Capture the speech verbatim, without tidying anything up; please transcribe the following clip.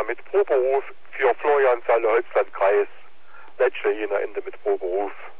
mit Proberuf für Florian Saale Holzlandkreis. Letzte jener Ende mit Proberuf.